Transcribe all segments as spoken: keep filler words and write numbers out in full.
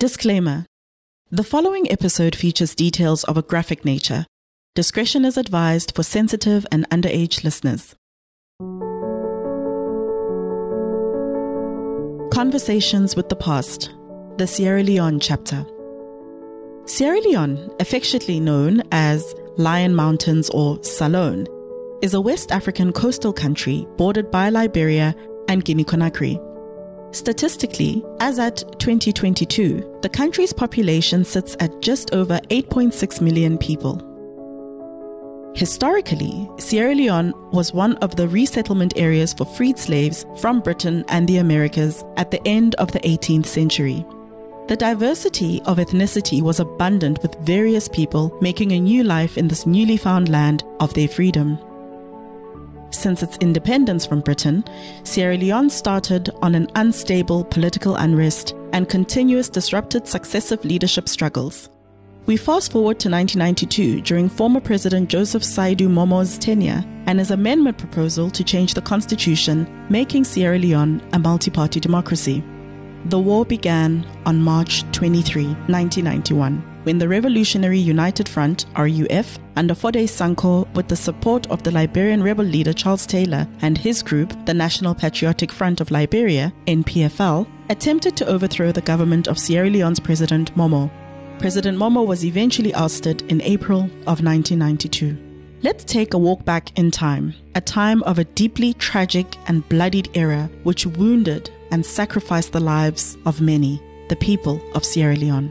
Disclaimer. The following episode features details of a graphic nature. Discretion is advised for sensitive and underage listeners. Conversations with the Past, the Sierra Leone chapter. Sierra Leone, affectionately known as Lion Mountains or Salone, is a West African coastal country bordered by Liberia and Guinea-Conakry. Statistically, as at twenty twenty-two, the country's population sits at just over eight point six million people. Historically, Sierra Leone was one of the resettlement areas for freed slaves from Britain and the Americas at the end of the eighteenth century. The diversity of ethnicity was abundant, with various people making a new life in this newly found land of their freedom. Since its independence from Britain, Sierra Leone started on an unstable political unrest and continuous disrupted successive leadership struggles. We fast forward to nineteen ninety-two during former President Joseph Saidu Momo's tenure and his amendment proposal to change the constitution, making Sierra Leone a multi-party democracy. The war began on March twenty-third, nineteen ninety-one, when the Revolutionary United Front, R U F, under Foday Sankoh, with the support of the Liberian rebel leader Charles Taylor and his group, the National Patriotic Front of Liberia, N P F L, attempted to overthrow the government of Sierra Leone's President Momo. President Momo was eventually ousted in April of nineteen ninety-two. Let's take a walk back in time, a time of a deeply tragic and bloodied era which wounded and sacrificed the lives of many, the people of Sierra Leone.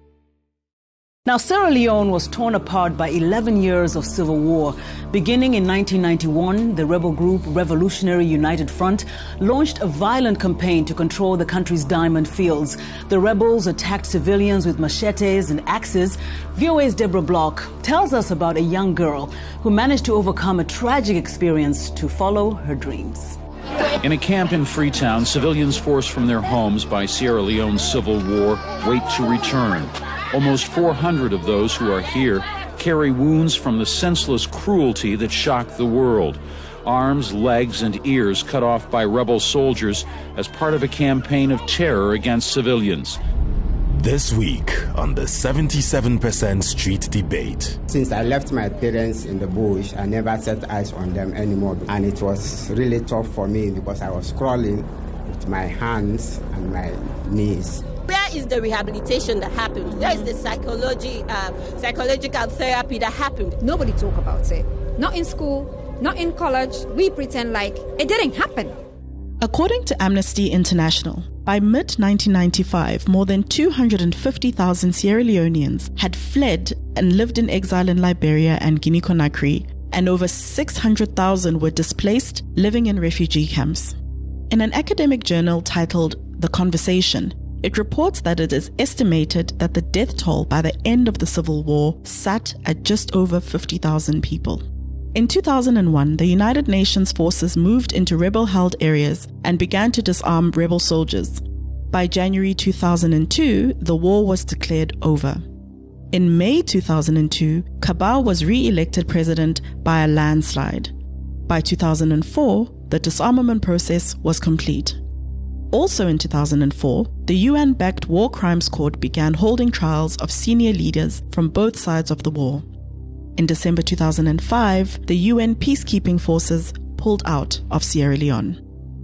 Now, Sierra Leone was torn apart by eleven years of civil war. Beginning in nineteen ninety-one, the rebel group Revolutionary United Front launched a violent campaign to control the country's diamond fields. The rebels attacked civilians with machetes and axes. V O A's Deborah Block tells us about a young girl who managed to overcome a tragic experience to follow her dreams. In a camp in Freetown, civilians forced from their homes by Sierra Leone's civil war wait to return. Almost four hundred of those who are here carry wounds from the senseless cruelty that shocked the world. Arms, legs, and ears cut off by rebel soldiers as part of a campaign of terror against civilians. This week on the seventy-seven percent Street Debate. Since I left my parents in the bush, I never set eyes on them anymore. And it was really tough for me because I was crawling with my hands and my knees. Where is the rehabilitation that happened? Where is the psychology, uh, psychological therapy that happened? Nobody talk about it. Not in school, not in college. We pretend like it didn't happen. According to Amnesty International, by mid nineteen ninety-five, more than two hundred fifty thousand Sierra Leoneans had fled and lived in exile in Liberia and Guinea-Conakry, and over six hundred thousand were displaced, living in refugee camps. In an academic journal titled The Conversation, it reports that it is estimated that the death toll by the end of the Civil War sat at just over fifty thousand people. In two thousand one, the United Nations forces moved into rebel-held areas and began to disarm rebel soldiers. By January two thousand two, the war was declared over. In May two thousand two, Cabal was re-elected president by a landslide. By two thousand four, the disarmament process was complete. Also in two thousand four, the U N-backed War Crimes Court began holding trials of senior leaders from both sides of the war. In December two thousand five, the U N peacekeeping forces pulled out of Sierra Leone.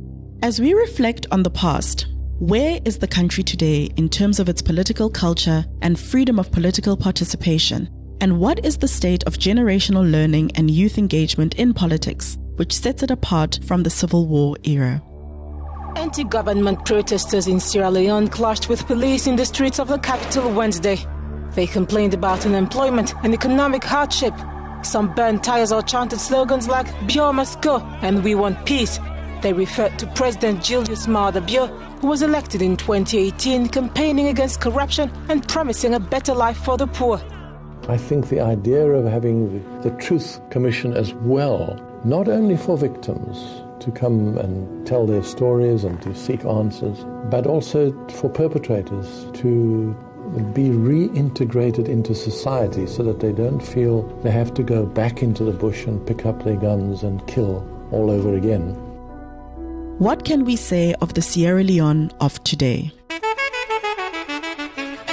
As we reflect on the past, where is the country today in terms of its political culture and freedom of political participation? And what is the state of generational learning and youth engagement in politics, which sets it apart from the Civil War era? Anti-government protesters in Sierra Leone clashed with police in the streets of the capital Wednesday. They complained about unemployment and economic hardship. Some burned tires or chanted slogans like "Bio must go" and "We want peace." They referred to President Julius Maada Bio, who was elected in twenty eighteen, campaigning against corruption and promising a better life for the poor. I think the idea of having the, the Truth Commission as well, not only for victims to come and tell their stories and to seek answers, but also for perpetrators to be reintegrated into society so that they don't feel they have to go back into the bush and pick up their guns and kill all over again. What can we say of the Sierra Leone of today?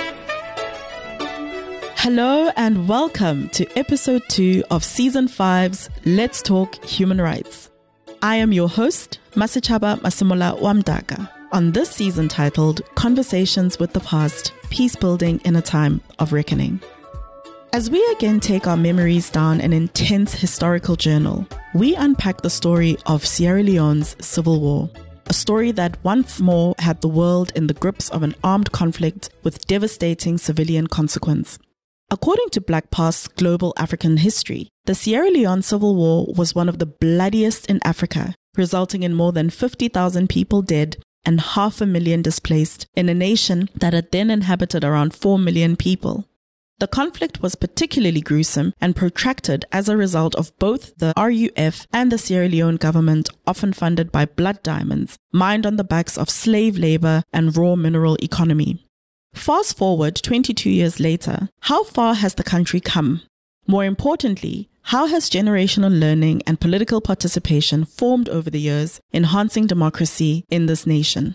Hello and welcome to episode two of season five's Let's Talk Human Rights. I am your host, Masechaba Masemola Wamdaka, on this season titled Conversations with the Past, Peace Building in a Time of Reckoning. As we again take our memories down an intense historical journal, we unpack the story of Sierra Leone's civil war, a story that once more had the world in the grips of an armed conflict with devastating civilian consequence. According to Black Past's Global African History, the Sierra Leone Civil War was one of the bloodiest in Africa, resulting in more than fifty thousand people dead and half a million displaced in a nation that had then inhabited around four million people. The conflict was particularly gruesome and protracted as a result of both the R U F and the Sierra Leone government, often funded by blood diamonds, mined on the backs of slave labor and raw mineral economy. Fast forward twenty-two years later, how far has the country come? More importantly, how has generational learning and political participation formed over the years, enhancing democracy in this nation?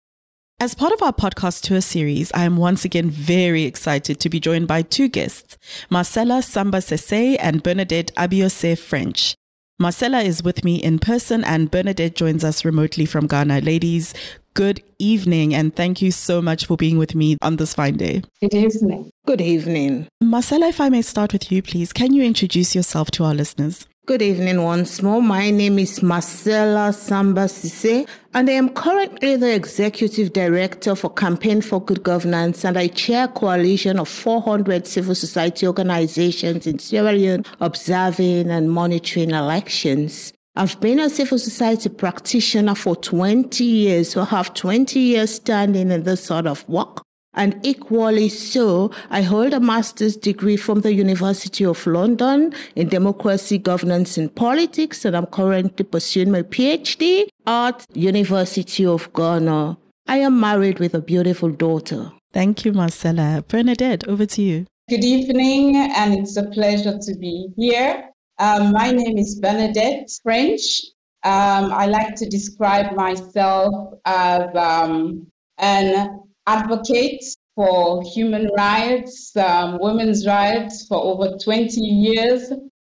As part of our podcast tour series, I am once again very excited to be joined by two guests, Marcella Samba Sese and Bernadette Abiose French. Marcella is with me in person and Bernadette joins us remotely from Ghana. Ladies, good evening and thank you so much for being with me on this fine day. Good evening. Good evening. Marcella, if I may start with you, please, can you introduce yourself to our listeners? Good evening once more. My name is Marcella Samba Sese, and I am currently the Executive Director for Campaign for Good Governance, and I chair a coalition of four hundred civil society organizations in Sierra Leone observing and monitoring elections. I've been a civil society practitioner for twenty years, so I have twenty years standing in this sort of work. And equally so, I hold a master's degree from the University of London in democracy, governance, and politics, and I'm currently pursuing my PhD at University of Ghana. I am married with a beautiful daughter. Thank you, Marcella. Bernadette, over to you. Good evening, and it's a pleasure to be here. Um, my name is Bernadette French. Um, I like to describe myself as um, an advocate for human rights, um, women's rights for over twenty years.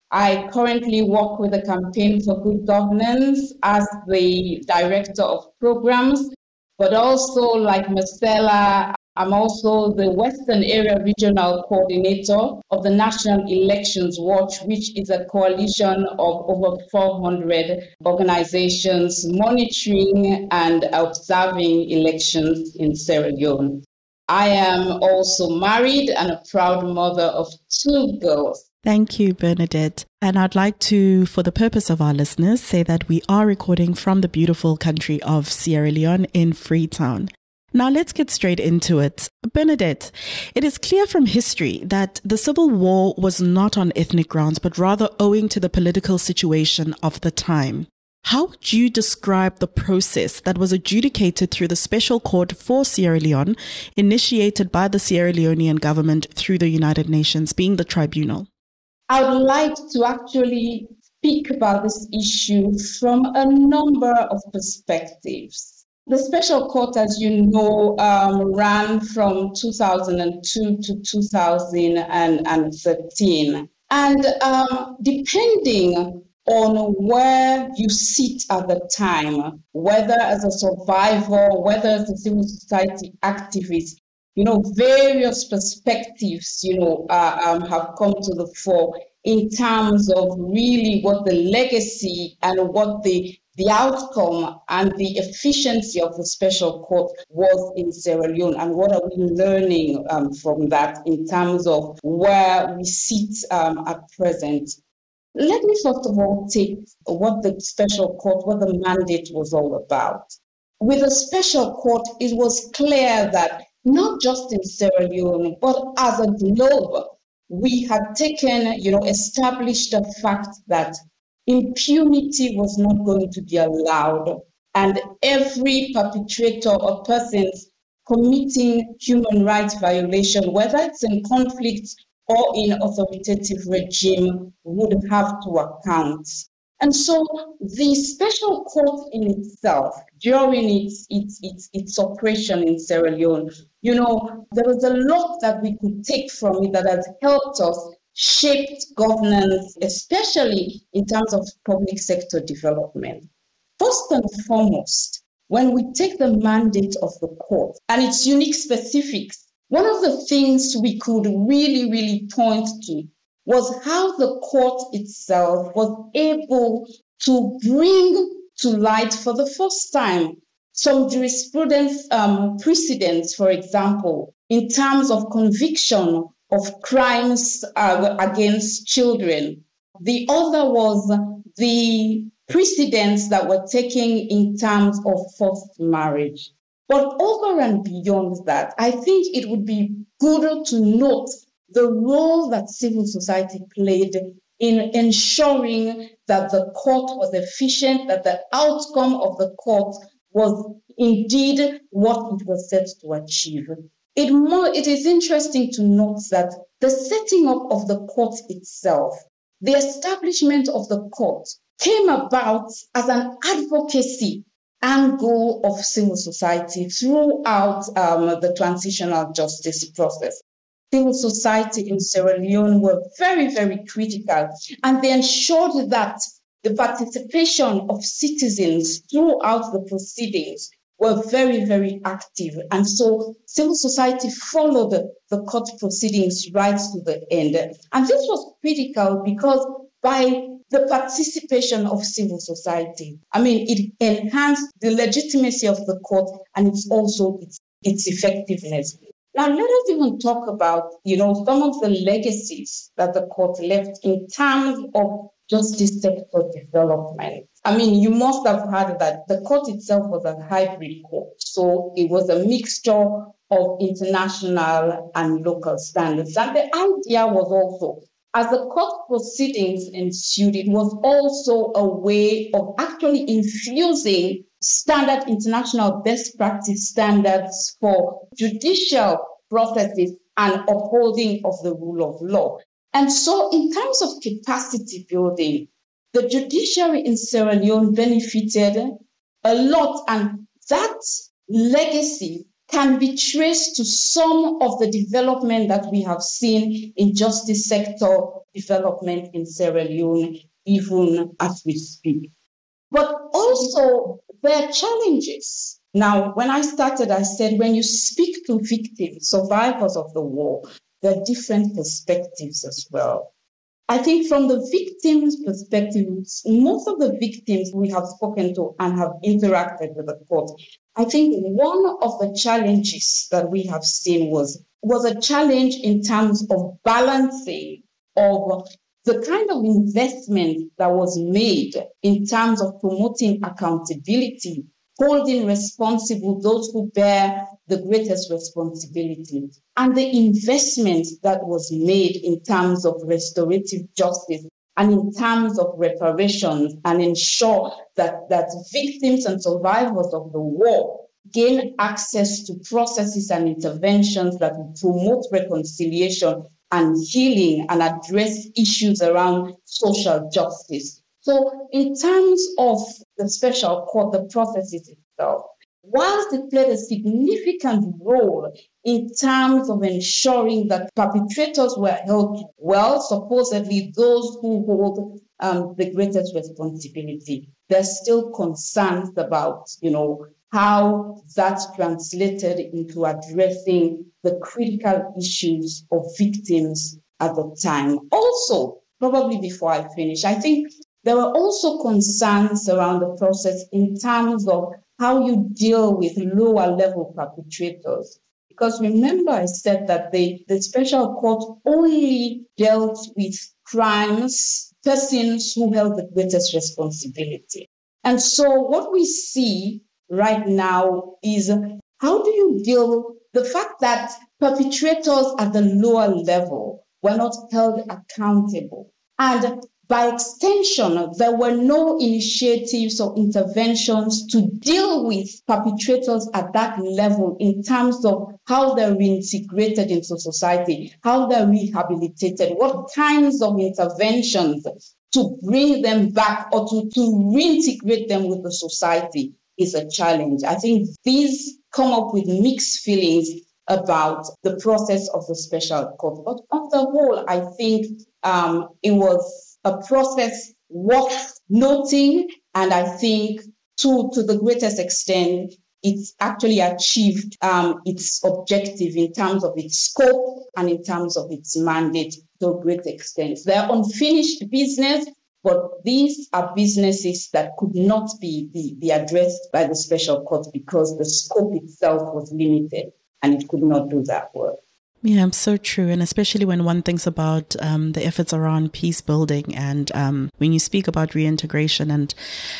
I currently work with the Campaign for Good Governance as the Director of Programs, but also, like Marcella, I'm also the Western Area Regional Coordinator of the National Elections Watch, which is a coalition of over four hundred organizations monitoring and observing elections in Sierra Leone. I am also married and a proud mother of two girls. Thank you, Bernadette. And I'd like to, for the purpose of our listeners, say that we are recording from the beautiful country of Sierra Leone in Freetown. Now let's get straight into it. Bernadette, it is clear from history that the Civil War was not on ethnic grounds, but rather owing to the political situation of the time. How would you describe the process that was adjudicated through the Special Court for Sierra Leone, initiated by the Sierra Leonean government through the United Nations, being the tribunal? I would like to actually speak about this issue from a number of perspectives. The Special Court, as you know, um, ran from two thousand two to two thousand thirteen. And um, depending on where you sit at the time, whether as a survivor, whether as a civil society activist, you know, various perspectives, you know, uh, um, have come to the fore in terms of really what the legacy and what the the outcome and the efficiency of the Special Court was in Sierra Leone, and what are we learning um, from that in terms of where we sit um, at present. Let me first of all take what the Special Court, what the mandate was all about. With the Special Court, it was clear that not just in Sierra Leone, but as a globe, we had taken, you know, established the fact that impunity was not going to be allowed, and every perpetrator or person committing human rights violation, whether it's in conflict or in authoritative regime, would have to account. And so the Special Court in itself, during its its its, its operation in Sierra Leone, you know, there was a lot that we could take from it that has helped us shape governance, especially in terms of public sector development. First and foremost, when we take the mandate of the court and its unique specifics, one of the things we could really, really point to was how the court itself was able to bring to light for the first time some jurisprudence um, precedents, for example, in terms of conviction of crimes uh, against children. The other was the precedents that were taken in terms of forced marriage. But over and beyond that, I think it would be good to note the role that civil society played in ensuring that the court was efficient, that the outcome of the court was indeed what it was set to achieve. It, more, it is interesting to note that the setting up of the court itself, the establishment of the court, came about as an advocacy angle of civil society throughout um, the transitional justice process. Civil society in Sierra Leone were very, very critical, and they ensured that the participation of citizens throughout the proceedings were very, very active. And so civil society followed the court proceedings right to the end. And this was critical because by the participation of civil society, I mean, it enhanced the legitimacy of the court and it's also its, its effectiveness. Now, let us even talk about, you know, some of the legacies that the court left in terms of justice sector development. I mean, you must have heard that the court itself was a hybrid court. So it was a mixture of international and local standards. And the idea was also, as the court proceedings ensued, it was also a way of actually infusing standard international best practice standards for judicial processes and upholding of the rule of law. And so in terms of capacity building, the judiciary in Sierra Leone benefited a lot, and that legacy can be traced to some of the development that we have seen in justice sector development in Sierra Leone, even as we speak. But also, there are challenges. Now, when I started, I said, when you speak to victims, survivors of the war, there are different perspectives as well. I think from the victim's perspective, most of the victims we have spoken to and have interacted with the court, I think one of the challenges that we have seen was, was a challenge in terms of balancing of the kind of investment that was made in terms of promoting accountability, holding responsible those who bear the greatest responsibility, and the investment that was made in terms of restorative justice and in terms of reparations, and ensure that, that victims and survivors of the war gain access to processes and interventions that will promote reconciliation and healing and address issues around social justice. So in terms of the special court, the processes itself, whilst it played a significant role in terms of ensuring that perpetrators were held well, supposedly those who hold um, the greatest responsibility, there's still concerns about, you know, how that's translated into addressing the critical issues of victims at the time. Also, probably before I finish, I think there were also concerns around the process in terms of how you deal with lower level perpetrators. Because remember, I said that the, the special court only dealt with crimes, persons who held the greatest responsibility. And so what we see right now is how do you deal the fact that perpetrators at the lower level were not held accountable. And by extension, there were no initiatives or interventions to deal with perpetrators at that level in terms of how they're reintegrated into society, how they're rehabilitated, what kinds of interventions to bring them back or to, to reintegrate them with the society is a challenge. I think these come up with mixed feelings about the process of the special court. But on the whole, I think um, it was a process worth noting, and I think to, to the greatest extent, it's actually achieved um, its objective in terms of its scope and in terms of its mandate to a great extent. They're unfinished business, but these are businesses that could not be, be, be addressed by the special court because the scope itself was limited and it could not do that work. Yeah, so true. And especially when one thinks about um, the efforts around peace building and um, when you speak about reintegration and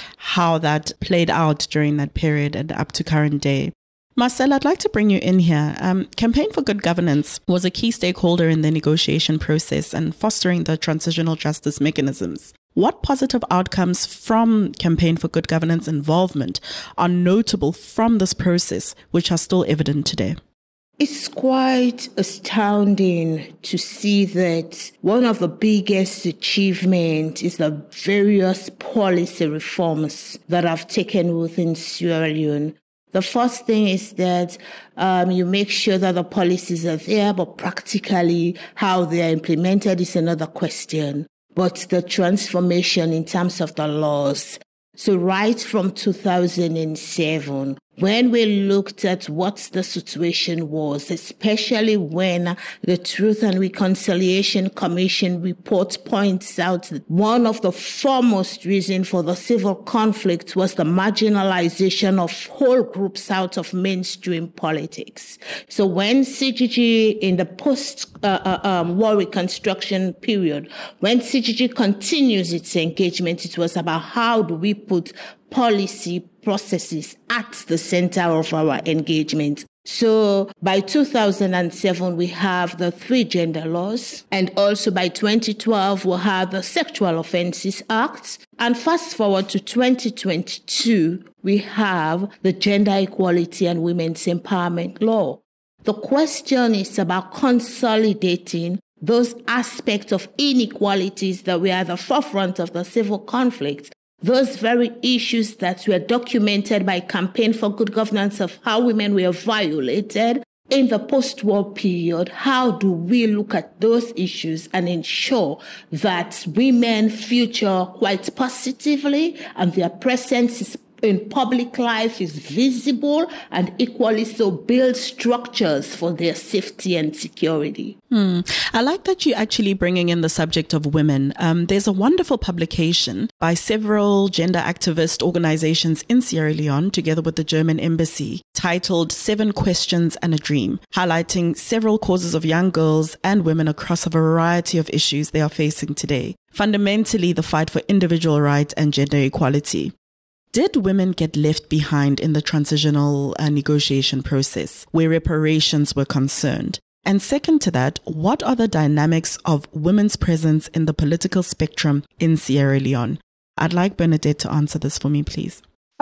how that played out during that period and up to current day. Marcel, I'd like to bring you in here. Um, Campaign for Good Governance was a key stakeholder in the negotiation process and fostering the transitional justice mechanisms. What positive outcomes from Campaign for Good Governance involvement are notable from this process, which are still evident today? It's quite astounding to see that one of the biggest achievements is the various policy reforms that have taken within Sierra Leone. The first thing is that um, you make sure that the policies are there, but practically how they are implemented is another question. But the transformation in terms of the laws. So right from two thousand seven, when we looked at what the situation was, especially when the Truth and Reconciliation Commission report points out that one of the foremost reasons for the civil conflict was the marginalization of whole groups out of mainstream politics. So when C G G in the post-war uh, uh, um, reconstruction period, when C G G continues its engagement, it was about how do we put policy processes at the center of our engagement. So by two thousand seven, we have the three gender laws. And also by twenty twelve, we have the Sexual Offences Act. And fast forward to twenty twenty-two, we have the Gender Equality and Women's Empowerment Law. The question is about consolidating those aspects of inequalities that were at the forefront of the civil conflict. Those very issues that were documented by Campaign for Good Governance of how women were violated in the post-war period. How do we look at those issues and ensure that women feature quite positively and their presence is in public life is visible and equally so build structures for their safety and security. Hmm. I like that you're actually bringing in the subject of women. Um, there's a wonderful publication by several gender activist organizations in Sierra Leone, together with the German embassy, titled Seven Questions and a Dream, highlighting several causes of young girls and women across a variety of issues they are facing today. Fundamentally, the fight for individual rights and gender equality. Did women get left behind in the transitional uh, negotiation process where reparations were concerned? And second to that, what are the dynamics of women's presence in the political spectrum in Sierra Leone? I'd like Bernadette to answer this for me, please.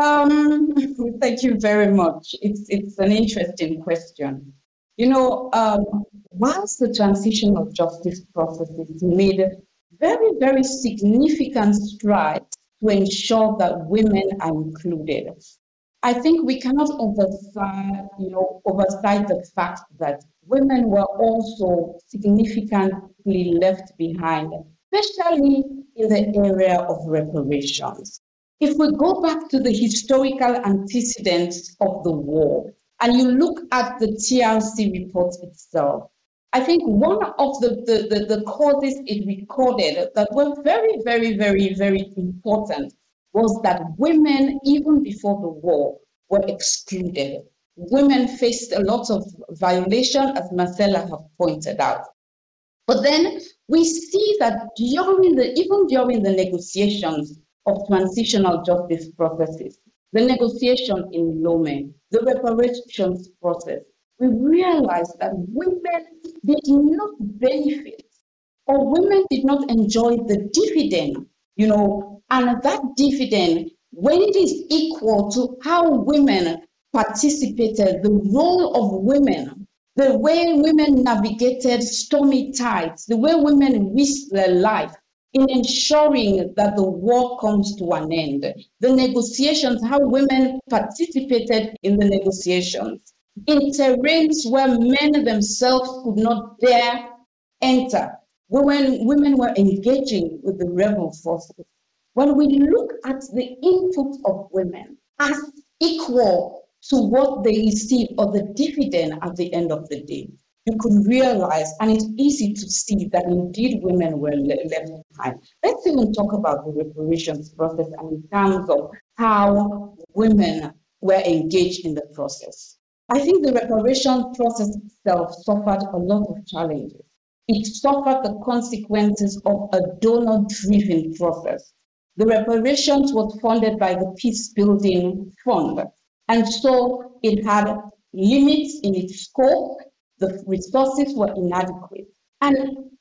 Um, thank you very much. It's it's an interesting question. You know, um, whilst the transitional justice process is made very, very significant strides to ensure that women are included, I think we cannot oversight, you know, oversight the fact that women were also significantly left behind, especially in the area of reparations. If we go back to the historical antecedents of the war and you look at the T R C report itself, I think one of the, the, the, the causes it recorded that were very, very, very, very important was that women, even before the war, were excluded. Women faced a lot of violation, as Marcella have pointed out. But then we see that during the, even during the negotiations of transitional justice processes, the negotiation in Lomé, the reparations process, we realized that women did not benefit or women did not enjoy the dividend, you know, and that dividend, when it is equal to how women participated, the role of women, the way women navigated stormy tides, the way women risked their life in ensuring that the war comes to an end, the negotiations, how women participated in the negotiations. in terrains where men themselves could not dare enter. When women were engaging with the rebel forces, when we look at the input of women as equal to what they receive or the dividend at the end of the day, you could realize, and it's easy to see that indeed women were le- left behind. Let's even talk about the reparations process and in terms of how women were engaged in the process. I think the reparation process itself suffered a lot of challenges. It suffered the consequences of a donor-driven process. The reparations was funded by the Peace Building Fund, and so it had limits in its scope. The resources were inadequate. And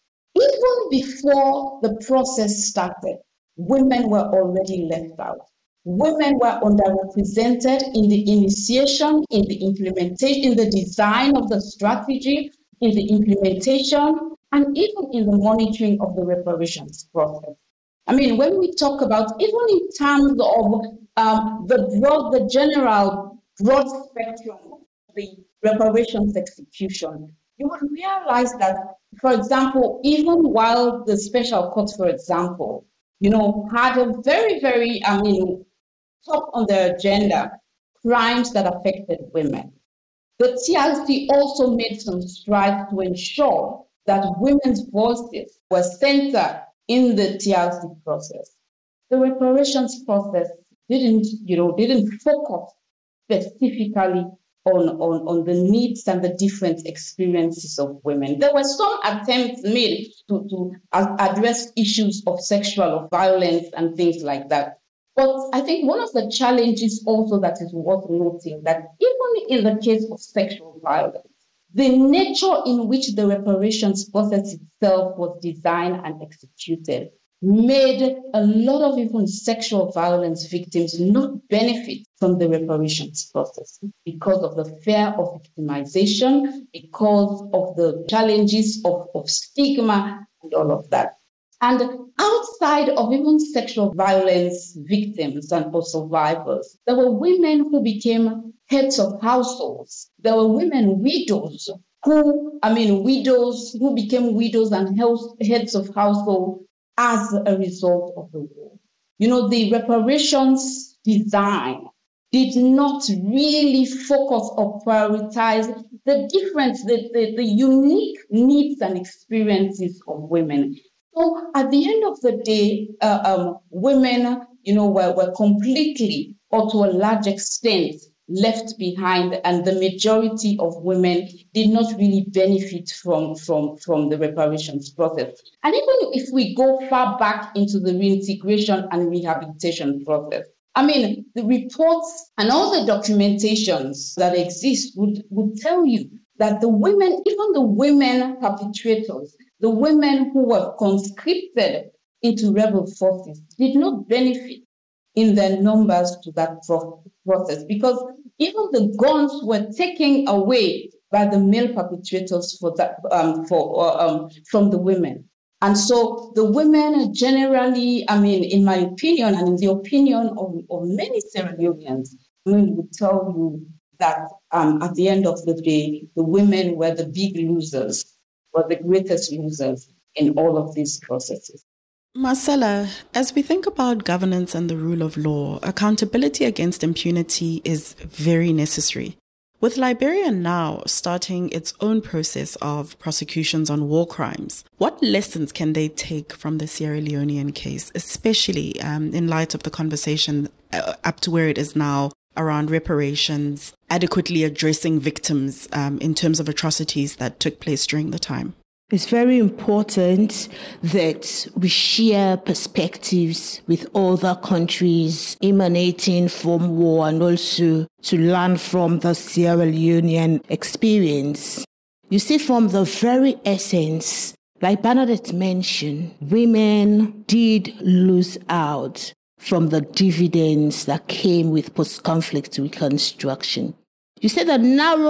even before the process started, women were already left out. Women were underrepresented in the initiation, in the implementation, in the design of the strategy, in the implementation, and even in the monitoring of the reparations process. I mean, when we talk about, even in terms of um, the broad, the general broad spectrum of the reparations execution, you would realize that, for example, even while the special court, for example, you know, had a very, very, I mean, top on the agenda, crimes that affected women. The T R C also made some strides to ensure that women's voices were centered in the T R C process. The reparations process didn't, you know, didn't focus specifically on, on, on the needs and the different experiences of women. There were some attempts made to, to address issues of sexual violence and things like that. But I think one of the challenges also that is worth noting that even in the case of sexual violence, the nature in which the reparations process itself was designed and executed made a lot of even sexual violence victims not benefit from the reparations process because of the fear of victimization, because of the challenges of, of stigma and all of that. And outside of even sexual violence victims and or survivors, there were women who became heads of households. There were women widows who, I mean, widows who became widows and heads of household as a result of the war. You know, the reparations design did not really focus or prioritize the different, the, the, the unique needs and experiences of women. So at the end of the day, uh, um, women, you know, were, were completely or to a large extent left behind, and the majority of women did not really benefit from, from, from the reparations process. And even if we go far back into the reintegration and rehabilitation process, I mean, the reports and all the documentations that exist would, would tell you that the women, even the women perpetrators, the women who were conscripted into rebel forces did not benefit in their numbers to that process, because even the guns were taken away by the male perpetrators for that, um, for, um, from the women. And so the women generally, I mean, in my opinion, and in the opinion of, of many Sierra Leoneans, women would tell you that um, at the end of the day, the women were the big losers, were the greatest losers in all of these processes. Marcella, as we think about governance and the rule of law, accountability against impunity is very necessary. With Liberia now starting its own process of prosecutions on war crimes, what lessons can they take from the Sierra Leonean case, especially um, in light of the conversation uh, up to where it is now around reparations, adequately addressing victims um, in terms of atrocities that took place during the time? It's very important that we share perspectives with other countries emanating from war and also to learn from the Sierra Leonean experience. You see, from the very essence, like Bernadette mentioned, women did lose out from the dividends that came with post-conflict reconstruction. You said the narrow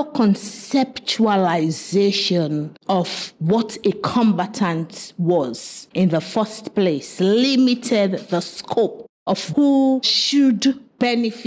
conceptualization of what a combatant was in the first place limited the scope of who should benefit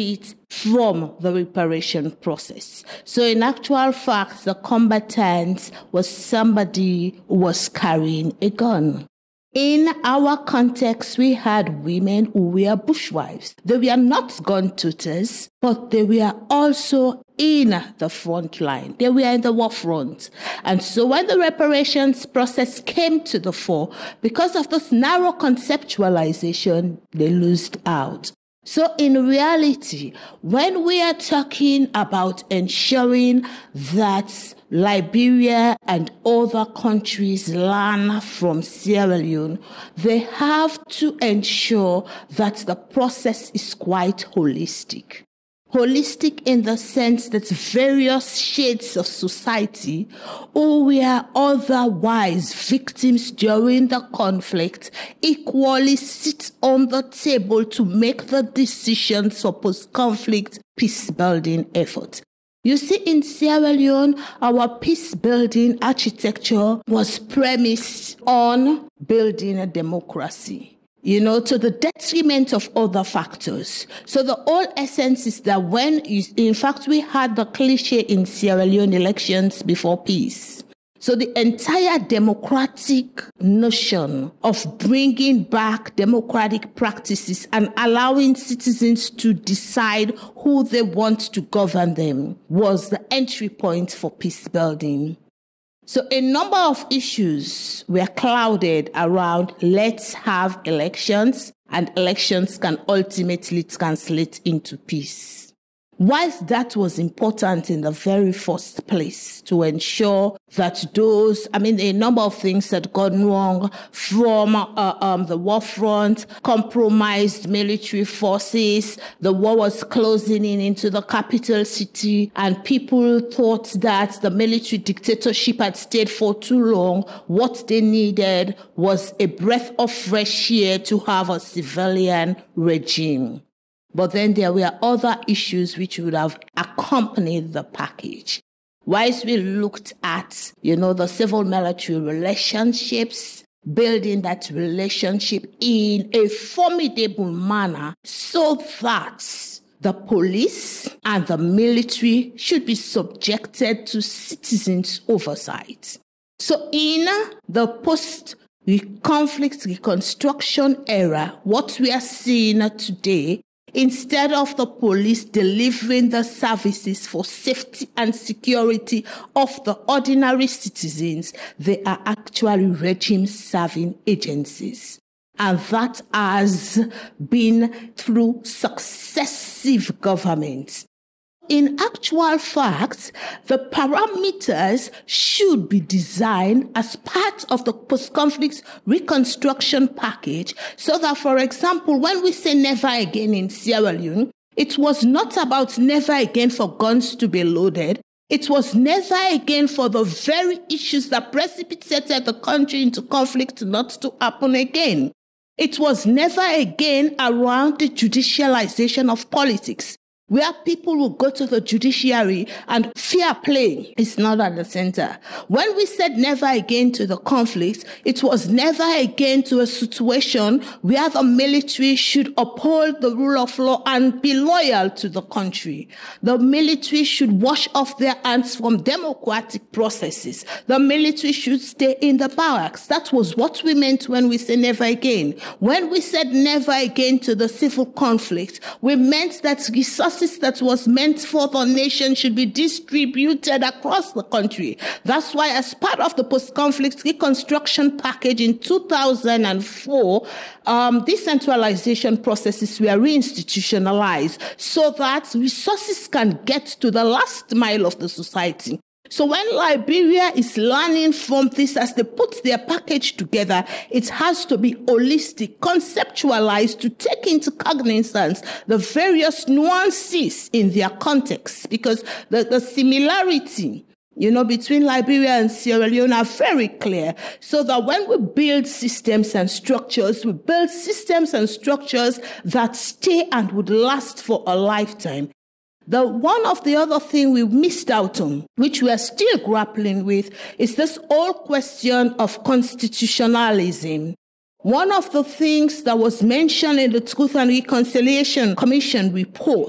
from the reparation process. So in actual fact, the combatant was somebody who was carrying a gun. In our context, we had women who were bushwives. They were not gun toters, but they were also in the front line. They were in the war front. And so when the reparations process came to the fore, because of this narrow conceptualization, they lost out. So in reality, when we are talking about ensuring that Liberia and other countries learn from Sierra Leone, they have to ensure that the process is quite holistic. Holistic in the sense that various shades of society who were otherwise victims during the conflict equally sit on the table to make the decisions for post-conflict peace-building efforts. You see, in Sierra Leone, our peace-building architecture was premised on building a democracy, you know, to the detriment of other factors. So the whole essence is that when, you, in fact, we had the cliche in Sierra Leone elections before peace. So the entire democratic notion of bringing back democratic practices and allowing citizens to decide who they want to govern them was the entry point for peace building. So a number of issues were clouded around let's have elections, and elections can ultimately translate into peace. Whilst that was important in the very first place to ensure that those, I mean, a number of things had gone wrong from uh, um, the war front, compromised military forces, the war was closing in into the capital city, and people thought that the military dictatorship had stayed for too long. What they needed was a breath of fresh air to have a civilian regime. But then there were other issues which would have accompanied the package. Whilst we looked at, you know, the civil-military relationships, building that relationship in a formidable manner so that the police and the military should be subjected to citizens' oversight. So in the post-conflict reconstruction era, what we are seeing today, instead of the police delivering the services for safety and security of the ordinary citizens, they are actually regime-serving agencies. And that has been through successive governments. In actual fact, the parameters should be designed as part of the post-conflict reconstruction package so that, for example, when we say never again in Sierra Leone, it was not about never again for guns to be loaded. It was never again for the very issues that precipitated the country into conflict not to happen again. It was never again around the judicialization of politics, where people will go to the judiciary and fair play is not at the center. When we said never again to the conflict, it was never again to a situation where the military should uphold the rule of law and be loyal to the country. The military should wash off their hands from democratic processes. The military should stay in the barracks. That was what we meant when we said never again. When we said never again to the civil conflict, we meant that resources that was meant for the nation should be distributed across the country. That's why, as part of the post-conflict reconstruction package in two thousand four, um, decentralization processes were reinstitutionalized so that resources can get to the last mile of the society. So when Liberia is learning from this as they put their package together, it has to be holistic, conceptualized to take into cognizance the various nuances in their context, because the, the similarity, you know, between Liberia and Sierra Leone are very clear. So that when we build systems and structures, we build systems and structures that stay and would last for a lifetime. The one of the other thing we missed out on, which we are still grappling with, is this whole question of constitutionalism. One of the things that was mentioned in the Truth and Reconciliation Commission report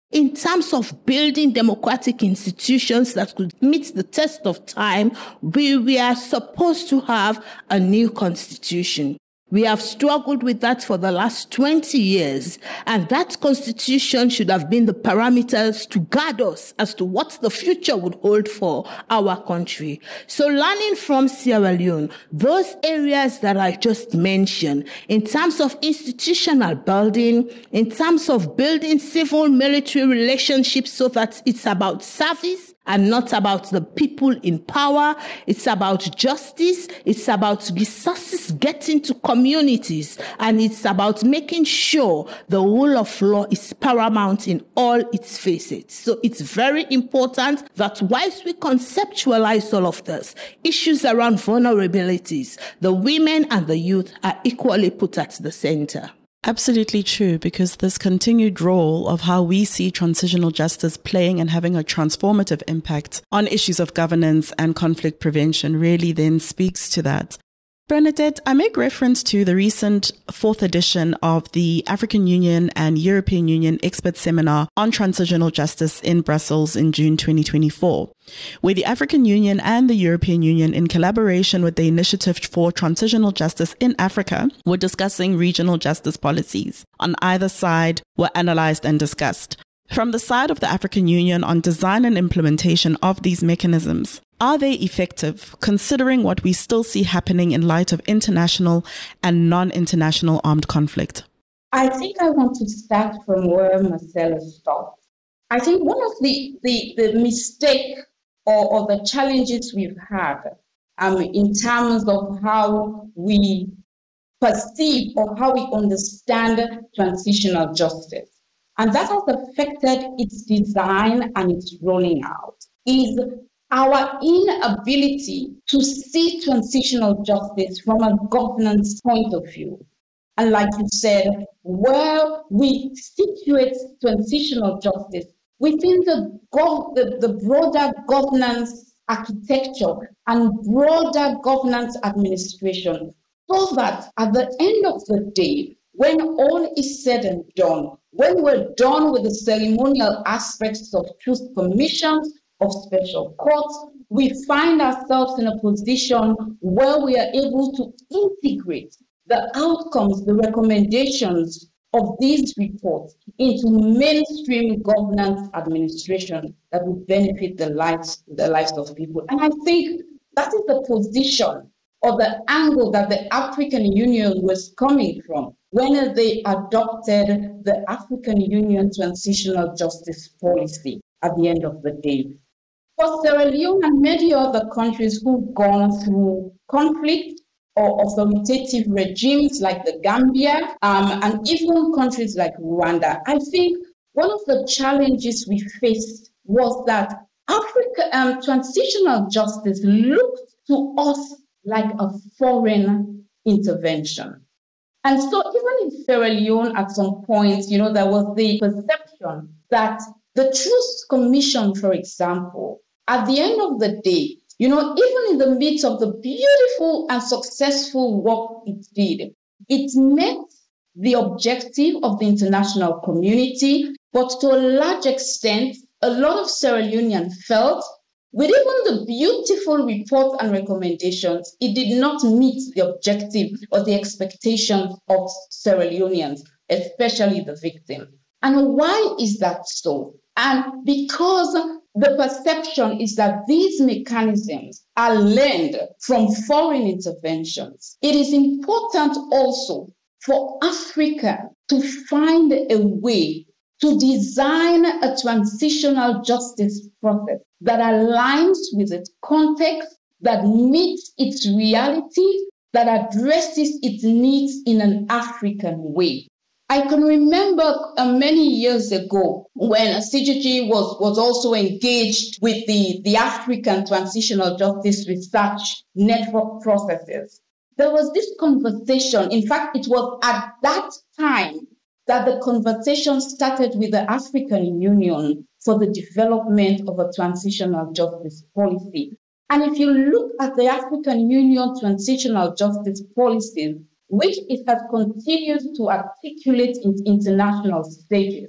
In terms of building democratic institutions that could meet the test of time, we were supposed to have a new constitution. We have struggled with that for the last twenty years, and that constitution should have been the parameters to guide us as to what the future would hold for our country. So learning from Sierra Leone, those areas that I just mentioned, in terms of institutional building, in terms of building civil-military relationships so that it's about service, and not about the people in power. It's about justice. It's about resources getting to communities. And it's about making sure the rule of law is paramount in all its facets. So it's very important that whilst we conceptualize all of this, issues around vulnerabilities, the women and the youth are equally put at the center. Absolutely true, because this continued role of how we see transitional justice playing and having a transformative impact on issues of governance and conflict prevention really then speaks to that. Bernadette, I make reference to the recent fourth edition of the African Union and European Union Expert Seminar on Transitional Justice in Brussels in June twenty twenty-four, where the African Union and the European Union, in collaboration with the Initiative for Transitional Justice in Africa, were discussing regional justice policies. On either side were analyzed and discussed. From the side of the African Union on design and implementation of these mechanisms, are they effective, considering what we still see happening in light of international and non-international armed conflict? I think I want to start from where Marcella stopped. I think one of the, the, the mistake or, or the challenges we've had um, in terms of how we perceive or how we understand transitional justice, and that has affected its design and its rolling out, is our inability to see transitional justice from a governance point of view. And like you said, where we situate transitional justice within the, gov- the, the broader governance architecture and broader governance administration, so that at the end of the day, when all is said and done, when we're done with the ceremonial aspects of truth commissions, of special courts, we find ourselves in a position where we are able to integrate the outcomes, the recommendations of these reports into mainstream governance administration that will benefit the lives, the lives of people. And I think that is the position or the angle that the African Union was coming from when they adopted the African Union Transitional Justice Policy at the end of the day. For Sierra Leone and many other countries who've gone through conflict or authoritative regimes like the Gambia, um, and even countries like Rwanda, I think one of the challenges we faced was that Africa um, transitional justice looked to us like a foreign intervention. And so even in Sierra Leone at some point, you know, there was the perception that the Truth Commission, for example, at the end of the day, you know, even in the midst of the beautiful and successful work it did, it met the objective of the international community, but to a large extent, a lot of Sierra Leoneans felt with even the beautiful reports and recommendations, it did not meet the objective or the expectations of Sierra Leoneans, especially the victim. And why is that so? And because the perception is that these mechanisms are learned from foreign interventions, it is important also for Africa to find a way to design a transitional justice process that aligns with its context, that meets its reality, that addresses its needs in an African way. I can remember uh, many years ago when C G G was, was also engaged with the, the African Transitional Justice Research Network processes. There was this conversation. In fact, it was at that time that the conversation started with the African Union for the development of a transitional justice policy. And if you look at the African Union transitional justice policy, which it has continued to articulate in international stages,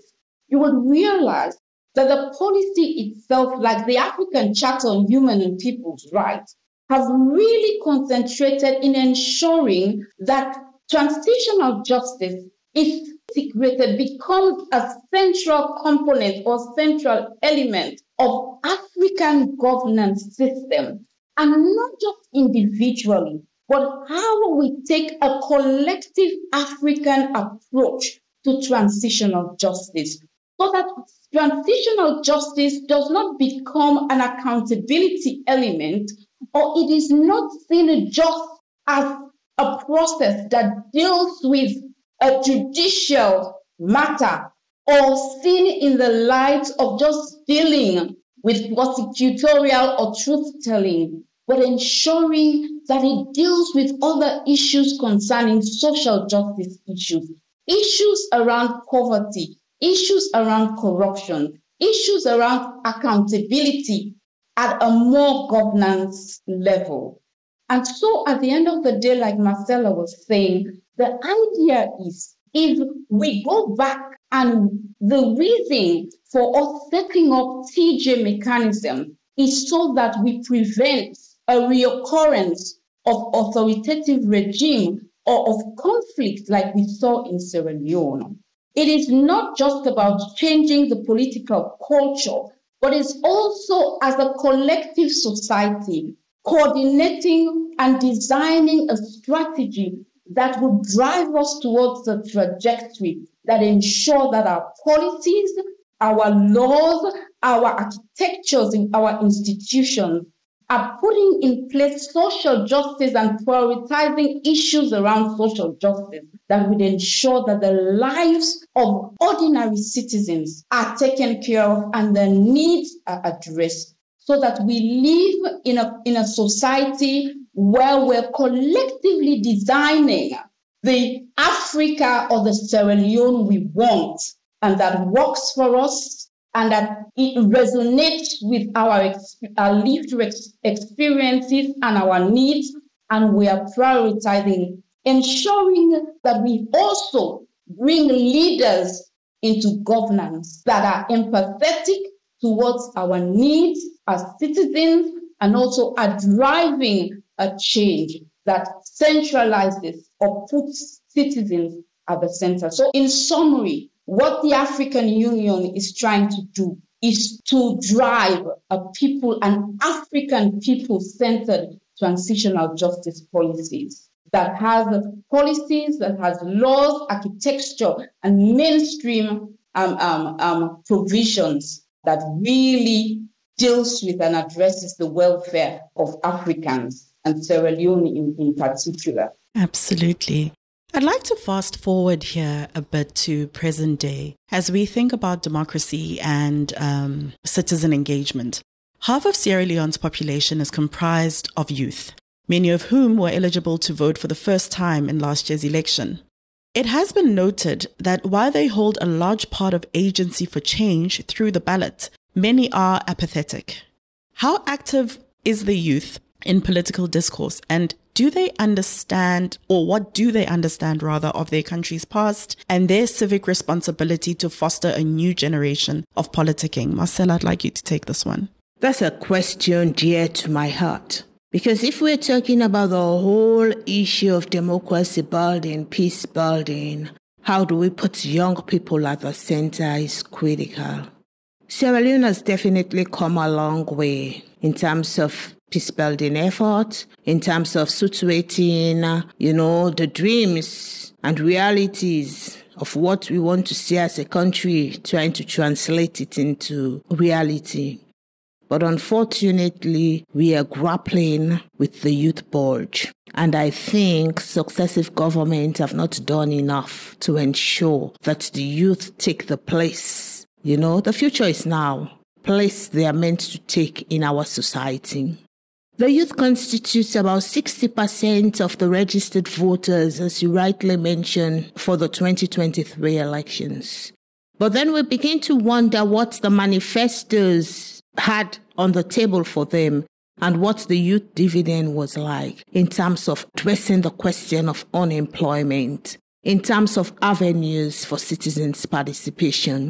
you would realize that the policy itself, like the African Charter on Human and People's Rights, have really concentrated in ensuring that transitional justice is integrated, becomes a central component or central element of African governance system, and not just individually, but how we take a collective African approach to transitional justice, so that transitional justice does not become an accountability element, or it is not seen just as a process that deals with a judicial matter, or seen in the light of just dealing with prosecutorial or truth-telling, but ensuring that it deals with other issues concerning social justice issues, issues around poverty, issues around corruption, issues around accountability at a more governance level. And so at the end of the day, like Marcella was saying, the idea is if we go back, and the reason for us setting up T J mechanism is so that we prevent a reoccurrence of authoritative regime or of conflict like we saw in Sierra Leone. It is not just about changing the political culture, but it's also as a collective society coordinating and designing a strategy that would drive us towards a trajectory that ensure that our policies, our laws, our architectures in our institutions are putting in place social justice and prioritizing issues around social justice that would ensure that the lives of ordinary citizens are taken care of and their needs are addressed, so that we live in a, in a society where we're collectively designing the Africa or the Sierra Leone we want, and that works for us, and that it resonates with our, our lived ex- experiences and our needs, and we are prioritizing, ensuring that we also bring leaders into governance that are empathetic towards our needs as citizens, and also are driving a change that centralizes or puts citizens at the center. So in summary, what the African Union is trying to do is to drive a people, an African people-centered transitional justice policies that has policies, that has laws, architecture, and mainstream um, um, um, provisions that really deals with and addresses the welfare of Africans, and Sierra Leone in, in particular. Absolutely. I'd like to fast forward here a bit to present day as we think about democracy and um, citizen engagement. Half of Sierra Leone's population is comprised of youth, many of whom were eligible to vote for the first time in last year's election. It has been noted that while they hold a large part of agency for change through the ballot, many are apathetic. How active is the youth in political discourse, and do they understand, or what do they understand rather, of their country's past and their civic responsibility to foster a new generation of politicking? Marcella, I'd like you to take this one. That's a question dear to my heart. Because if we're talking about the whole issue of democracy building, peace building, how do we put young people at the center is critical. Sierra Leone has definitely come a long way in terms of peace-building efforts, in terms of situating, you know, the dreams and realities of what we want to see as a country, trying to translate it into reality. But unfortunately, we are grappling with the youth bulge. And I think successive governments have not done enough to ensure that the youth take the place. You know, the future is now, place they are meant to take in our society. The youth constitutes about sixty percent of the registered voters, as you rightly mentioned, for the twenty twenty-three elections. But then we begin to wonder what the manifestos had on the table for them and what the youth dividend was like in terms of addressing the question of unemployment, in terms of avenues for citizens' participation.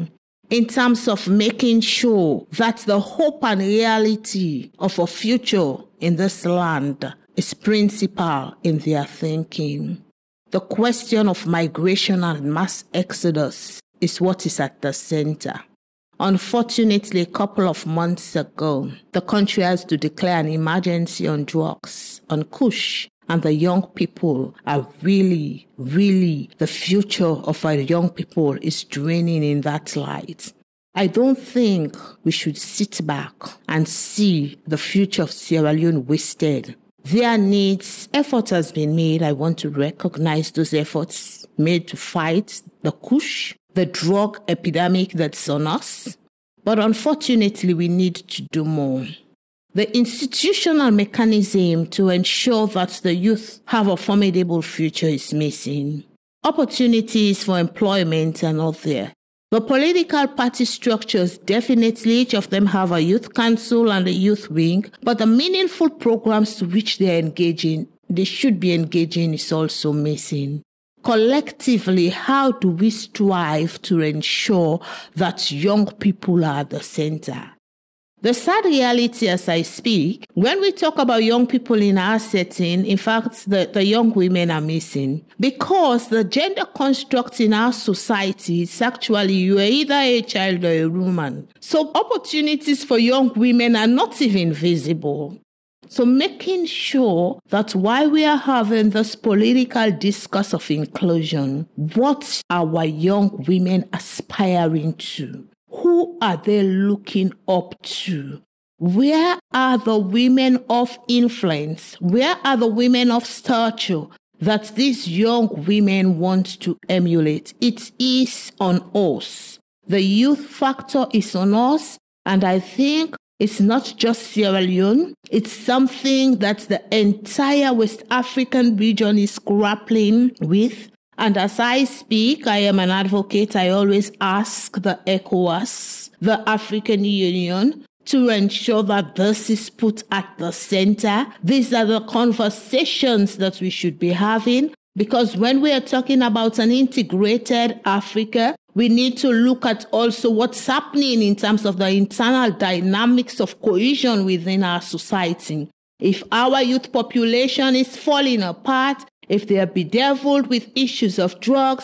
in terms of making sure that the hope and reality of a future in this land is principal in their thinking. The question of migration and mass exodus is what is at the center. Unfortunately, a couple of months ago, the country has to declare an emergency on drugs, on Kush, and the young people are really, really, the future of our young people is draining in that light. I don't think we should sit back and see the future of Sierra Leone wasted. There needs, effort has been made. I want to recognize those efforts made to fight the Kush, the drug epidemic that's on us. But unfortunately, we need to do more. The institutional mechanism to ensure that the youth have a formidable future is missing. Opportunities for employment are not there. The political party structures, definitely each of them have a youth council and a youth wing, but the meaningful programs to which they are engaging, they should be engaging, is also missing. Collectively, how do we strive to ensure that young people are at the center? The sad reality as I speak, when we talk about young people in our setting, in fact, the, the young women are missing because the gender construct in our society is actually you are either a child or a woman. So opportunities for young women are not even visible. So making sure that while we are having this political discourse of inclusion, what are our young women aspiring to? Who are they looking up to? Where are the women of influence? Where are the women of stature that these young women want to emulate? It is on us. The youth factor is on us, and I think it's not just Sierra Leone. It's something that the entire West African region is grappling with. And as I speak, I am an advocate. I always ask the ECOWAS, the African Union, to ensure that this is put at the center. These are the conversations that we should be having, because when we are talking about an integrated Africa, we need to look at also what's happening in terms of the internal dynamics of cohesion within our society. If our youth population is falling apart, if they are bedeviled with issues of drugs,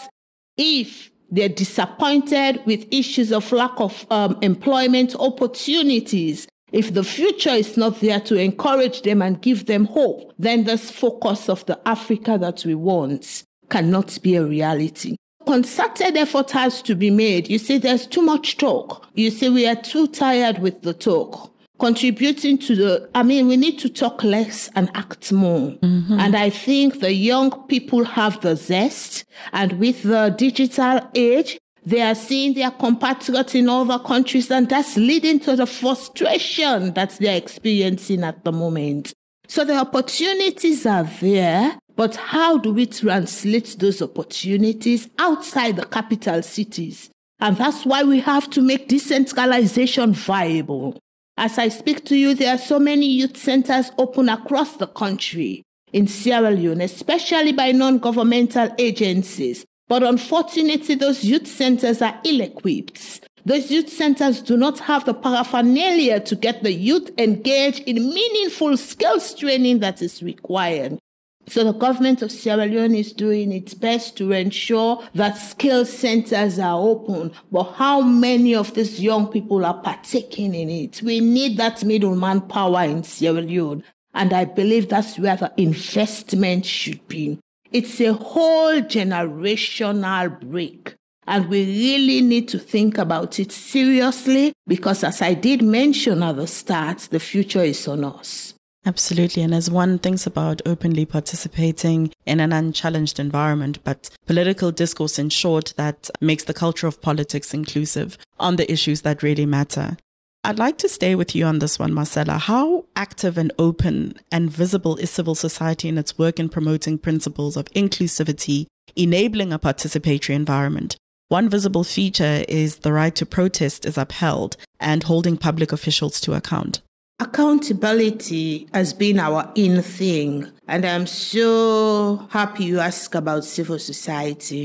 if they're disappointed with issues of lack of um, employment opportunities, if the future is not there to encourage them and give them hope, then this focus of the Africa that we want cannot be a reality. Concerted effort has to be made. You see, there's too much talk. You see, we are too tired with the talk. Contributing to the, I mean, we need to talk less and act more. Mm-hmm. And I think the young people have the zest. And with the digital age, they are seeing their compatriots in other countries, and that's leading to the frustration that they're experiencing at the moment. So the opportunities are there, but how do we translate those opportunities outside the capital cities? And that's why we have to make decentralization viable. As I speak to you, there are so many youth centers open across the country in Sierra Leone, especially by non-governmental agencies. But unfortunately, those youth centers are ill-equipped. Those youth centers do not have the paraphernalia to get the youth engaged in meaningful skills training that is required. So the government of Sierra Leone is doing its best to ensure that skills centers are open. But how many of these young people are partaking in it? We need that middleman power in Sierra Leone. And I believe that's where the investment should be. It's a whole generational break. And we really need to think about it seriously, because as I did mention at the start, the future is on us. Absolutely. And as one thinks about openly participating in an unchallenged environment, but political discourse in short that makes the culture of politics inclusive on the issues that really matter. I'd like to stay with you on this one, Marcella. How active and open and visible is civil society in its work in promoting principles of inclusivity, enabling a participatory environment? One visible feature is the right to protest is upheld and holding public officials to account. Accountability has been our in thing, and I'm so happy you ask about civil society.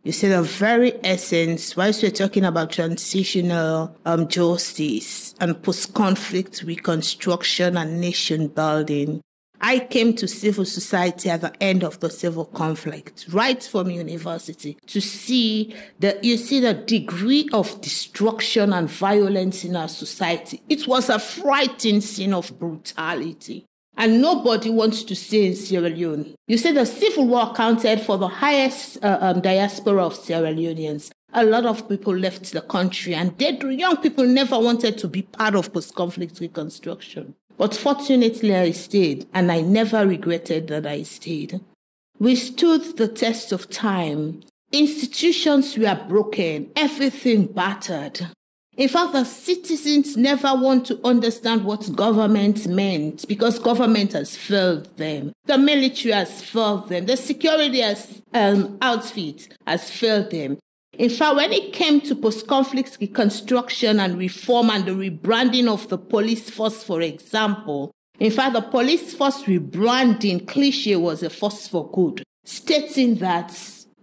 You see, the very essence, whilst we're talking about transitional um, justice and post-conflict reconstruction and nation building, I came to civil society at the end of the civil conflict, right from university, to see that you see the degree of destruction and violence in our society. It was a frightening scene of brutality. And nobody wants to stay in Sierra Leone. You see, the civil war accounted for the highest uh, um, diaspora of Sierra Leoneans. A lot of people left the country, and dead young people never wanted to be part of post-conflict reconstruction. But fortunately, I stayed, and I never regretted that I stayed. We stood the test of time. Institutions were broken, everything battered. In fact, the citizens never want to understand what government meant because government has failed them. The military has failed them. The security has, um, outfit has failed them. In fact, when it came to post-conflict reconstruction and reform and the rebranding of the police force, for example, in fact, the police force rebranding cliche was a force for good, stating that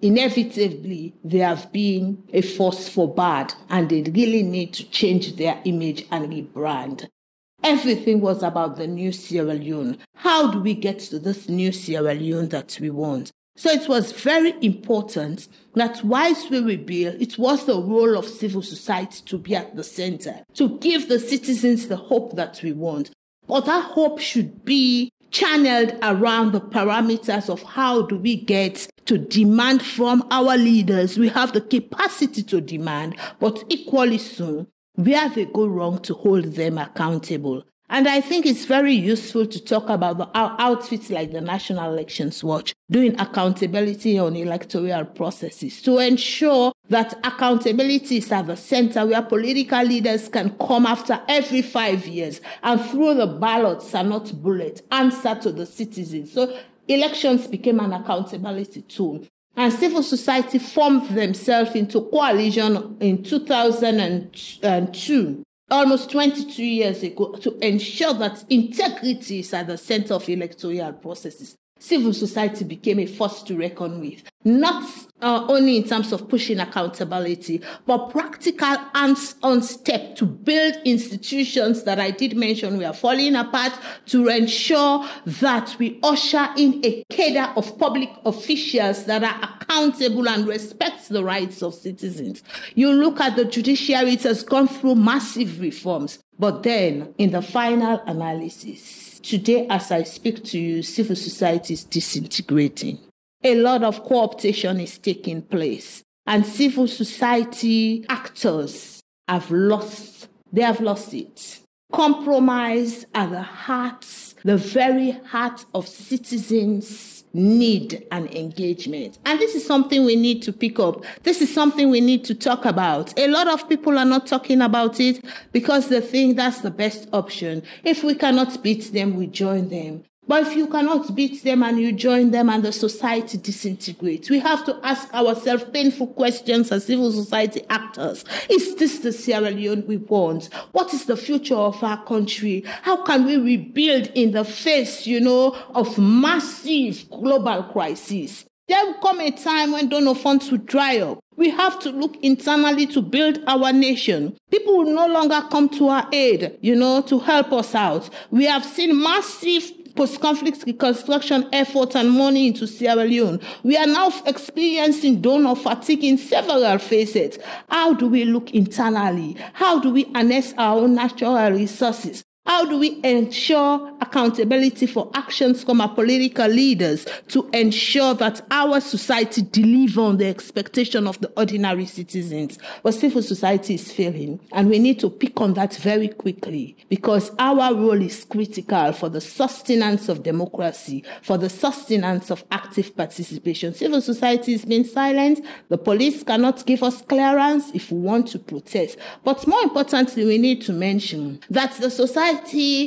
inevitably they have been a force for bad and they really need to change their image and rebrand. Everything was about the new Sierra Leone. How do we get to this new Sierra Leone that we want? So it was very important that whilst we rebuild, it was the role of civil society to be at the center, to give the citizens the hope that we want. But that hope should be channeled around the parameters of how do we get to demand from our leaders. We have the capacity to demand, but equally soon, where they go wrong, to hold them accountable. And I think it's very useful to talk about the outfits like the National Elections Watch, doing accountability on electoral processes to ensure that accountability is at the center, where political leaders can come after every five years and through the ballots and not bullets, answer to the citizens. So elections became an accountability tool. And civil society formed themselves into coalition in two thousand two. Almost twenty-two years ago, to ensure that integrity is at the center of electoral processes. Civil society became a force to reckon with, not uh, only in terms of pushing accountability, but practical hands-on step to build institutions that I did mention we are falling apart, to ensure that we usher in a cadre of public officials that are accountable and respect the rights of citizens. You look at the judiciary, it has gone through massive reforms, but then in the final analysis, today, as I speak to you, civil society is disintegrating. A lot of co-optation is taking place, and civil society actors have lost, they have lost it. Compromise at the heart, the very heart of citizens' need and engagement. And this is something we need to pick up. This is something we need to talk about. A lot of people are not talking about it because they think that's the best option. If we cannot beat them, we join them. But if you cannot beat them and you join them and the society disintegrates, we have to ask ourselves painful questions as civil society actors. Is this the Sierra Leone we want? What is the future of our country? How can we rebuild in the face, you know, of massive global crisis? There will come a time when donor funds will dry up. We have to look internally to build our nation. People will no longer come to our aid, you know, to help us out. We have seen massive post-conflict reconstruction efforts and money into Sierra Leone. We are now experiencing donor fatigue in several facets. How do we look internally? How do we harness our own natural resources? How do we ensure accountability for actions from our political leaders to ensure that our society delivers on the expectation of the ordinary citizens? But civil society is failing, and we need to pick on that very quickly because our role is critical for the sustenance of democracy, for the sustenance of active participation. Civil society is being silent. The police cannot give us clearance if we want to protest. But more importantly, we need to mention that the society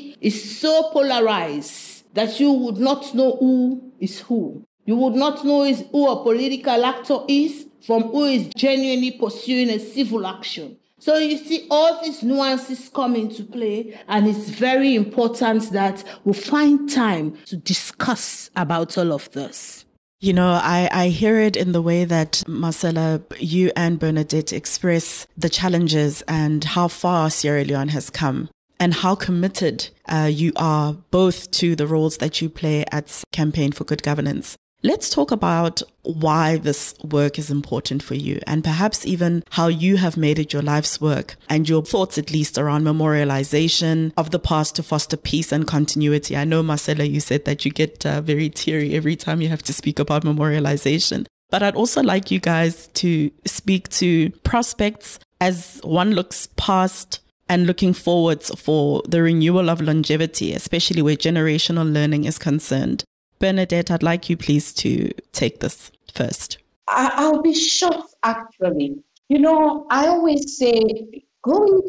is so polarized that you would not know who is who. You would not know is who a political actor is from who is genuinely pursuing a civil action. So you see all these nuances come into play, and it's very important that we find time to discuss about all of this. You know, I, I hear it in the way that, Marcella, you and Bernadette express the challenges and how far Sierra Leone has come and how committed uh, you are both to the roles that you play at Campaign for Good Governance. Let's talk about why this work is important for you and perhaps even how you have made it your life's work and your thoughts, at least, around memorialization of the past to foster peace and continuity. I know, Marcella, you said that you get uh, very teary every time you have to speak about memorialization. But I'd also like you guys to speak to prospects as one looks past and looking forwards for the renewal of longevity, especially where generational learning is concerned. Bernadette, I'd like you please to take this first. I'll be shocked, actually. You know, I always say, going,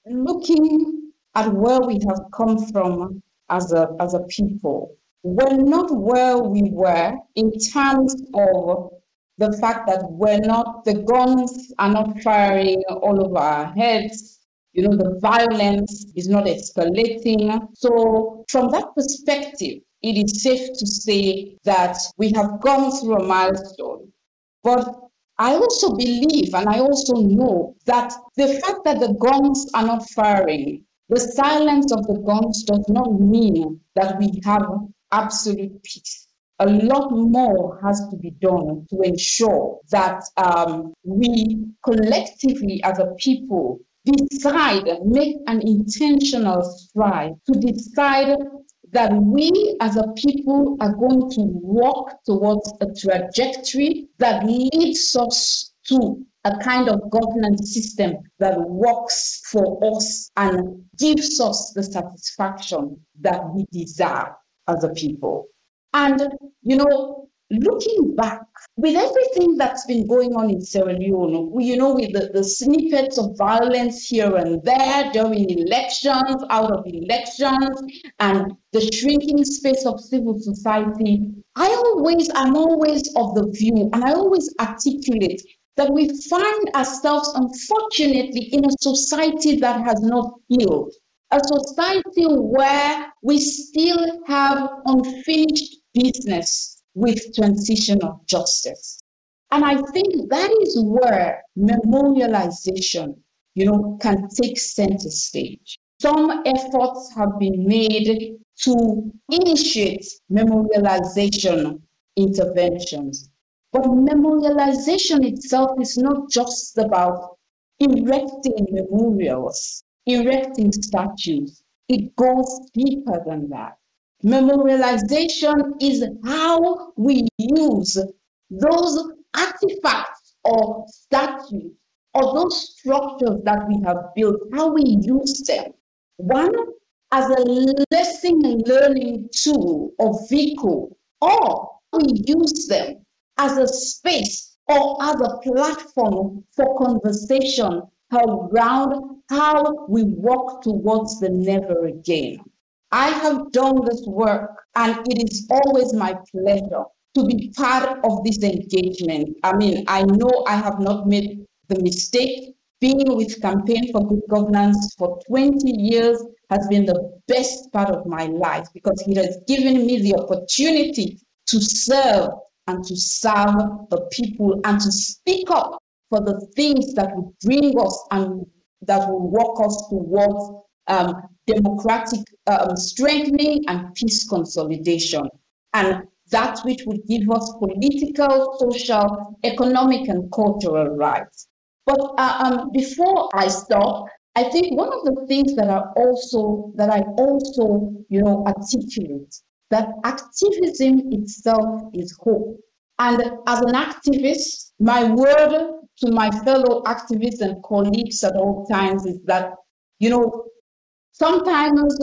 looking at where we have come from as a, as a people, we're not where we were in terms of the fact that we're not, the guns are not firing all over our heads. You know, the violence is not escalating. So from that perspective, it is safe to say that we have gone through a milestone. But I also believe and I also know that the fact that the guns are not firing, the silence of the guns does not mean that we have absolute peace. A lot more has to be done to ensure that um, we collectively as a people decide, make an intentional stride to decide that we as a people are going to walk towards a trajectory that leads us to a kind of governance system that works for us and gives us the satisfaction that we deserve as a people. And, you know, looking back, with everything that's been going on in Sierra Leone, you know, with the, the snippets of violence here and there during elections, out of elections, and the shrinking space of civil society, I always, I'm always of the view, and I always articulate that we find ourselves, unfortunately, in a society that has not healed, a society where we still have unfinished business with transitional justice. And I think that is where memorialization, you know, can take center stage. Some efforts have been made to initiate memorialization interventions. But memorialization itself is not just about erecting memorials, erecting statues. It goes deeper than that. Memorialization is how we use those artifacts or statues or those structures that we have built, how we use them. One, as a lesson and learning tool or vehicle, or we use them as a space or as a platform for conversation around how we walk towards the never again. I have done this work, and it is always my pleasure to be part of this engagement. I mean, I know I have not made the mistake. Being with Campaign for Good Governance for twenty years has been the best part of my life because it has given me the opportunity to serve and to serve the people and to speak up for the things that will bring us and that will walk us towards um, democratic um, strengthening and peace consolidation, and that which would give us political, social, economic, and cultural rights. But uh, um, before I stop, I think one of the things that are also that I also, you know, articulate that activism itself is hope. And as an activist, my word to my fellow activists and colleagues at all times is that, you know, sometimes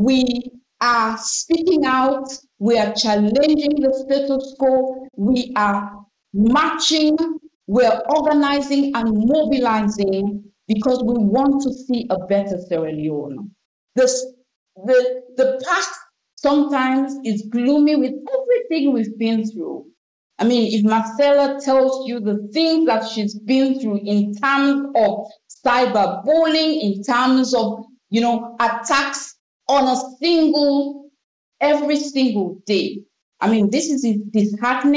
we are speaking out, we are challenging the status quo, we are marching, we are organizing and mobilizing because we want to see a better Sierra Leone. This, the, the past sometimes is gloomy with everything we've been through. I mean, if Marcella tells you the things that she's been through in terms of cyberbullying, in terms of, you know, attacks on a single, every single day. I mean, this is disheartening,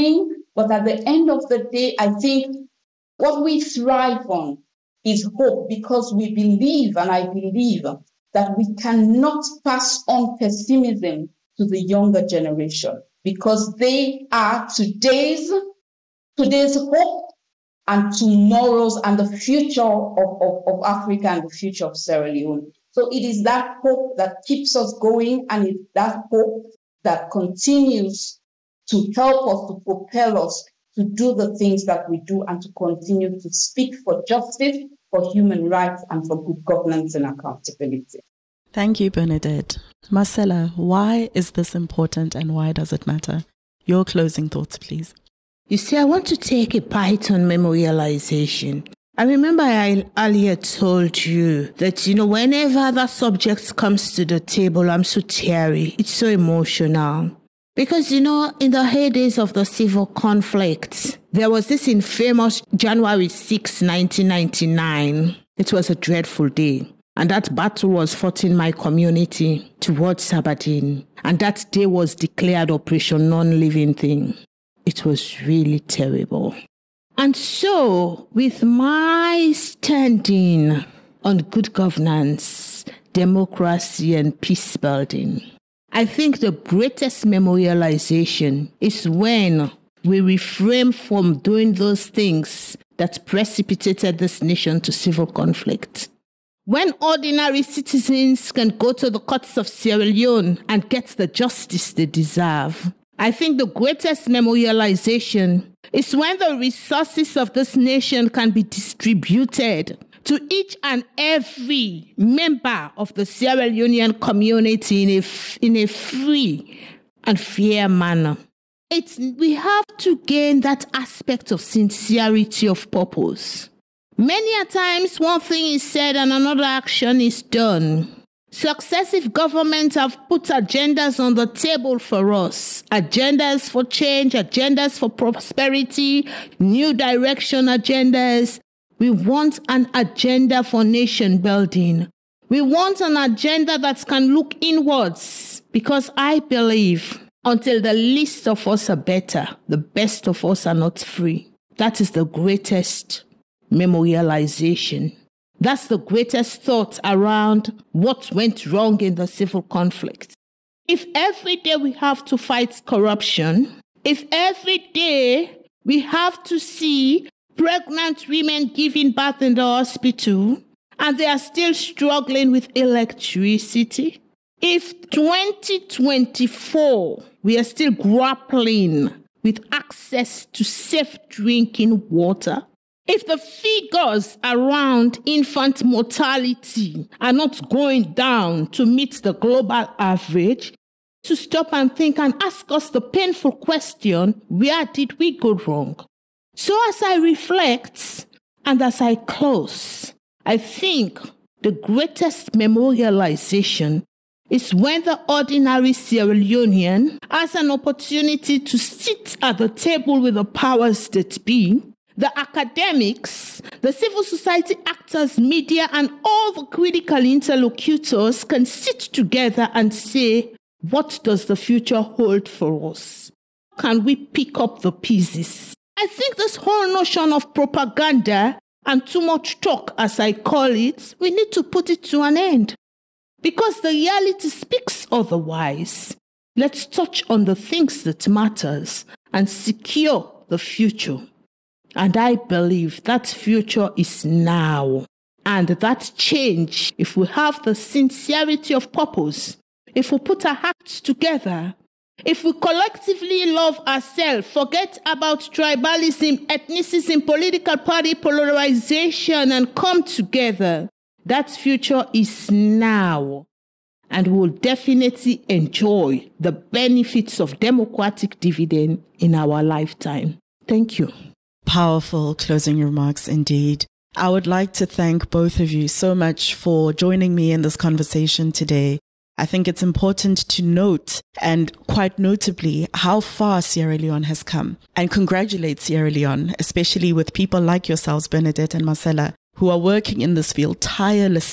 But at the end of the day, I think what we thrive on is hope, because we believe, and I believe, that we cannot pass on pessimism to the younger generation, because they are today's, today's hope and tomorrow's and the future of, of, of Africa and the future of Sierra Leone. So it is that hope that keeps us going, and it's that hope that continues to help us, to propel us to do the things that we do and to continue to speak for justice, for human rights, and for good governance and accountability. Thank you, Bernadette. Marcella, why is this important and why does it matter? Your closing thoughts, please. You see, I want to take a bite on memorialization. I remember I earlier told you that, you know, whenever that subject comes to the table, I'm so teary. It's so emotional. Because, you know, in the heydays of the civil conflict, there was this infamous January sixth, nineteen ninety-nine. It was a dreadful day. And that battle was fought in my community towards Aberdeen. And that day was declared Operation Non-Living Thing. It was really terrible. And so, with my standing on good governance, democracy, and peace building, I think the greatest memorialization is when we refrain from doing those things that precipitated this nation to civil conflict. When ordinary citizens can go to the courts of Sierra Leone and get the justice they deserve, I think the greatest memorialization is when the resources of this nation can be distributed to each and every member of the Sierra Leonean community in a, in a free and fair manner. It's, we have to gain that aspect of sincerity of purpose. Many a times one thing is said and another action is done. Successive governments have put agendas on the table for us. Agendas for change, agendas for prosperity, new direction agendas. We want an agenda for nation building. We want an agenda that can look inwards, because I believe until the least of us are better, the best of us are not free. That is the greatest memorialization. That's the greatest thought around what went wrong in the civil conflict. If every day we have to fight corruption, if every day we have to see pregnant women giving birth in the hospital and they are still struggling with electricity, if twenty twenty-four we are still grappling with access to safe drinking water, if the figures around infant mortality are not going down to meet the global average, to stop and think and ask us the painful question, where did we go wrong? So as I reflect and as I close, I think the greatest memorialization is when the ordinary Sierra Leonean has an opportunity to sit at the table with the powers that be, the academics, the civil society actors, media, and all the critical interlocutors can sit together and say, what does the future hold for us? Can we pick up the pieces? I think this whole notion of propaganda and too much talk, as I call it, we need to put it to an end. Because the reality speaks otherwise. Let's touch on the things that matters and secure the future. And I believe that future is now. And that change, if we have the sincerity of purpose, if we put our hearts together, if we collectively love ourselves, forget about tribalism, ethnicism, political party polarization, and come together, that future is now. And we'll definitely enjoy the benefits of democratic dividend in our lifetime. Thank you. Powerful closing remarks indeed. I would like to thank both of you so much for joining me in this conversation today. I think it's important to note, and quite notably, how far Sierra Leone has come, and congratulate Sierra Leone, especially with people like yourselves, Bernadette and Marcella, who are working in this field tirelessly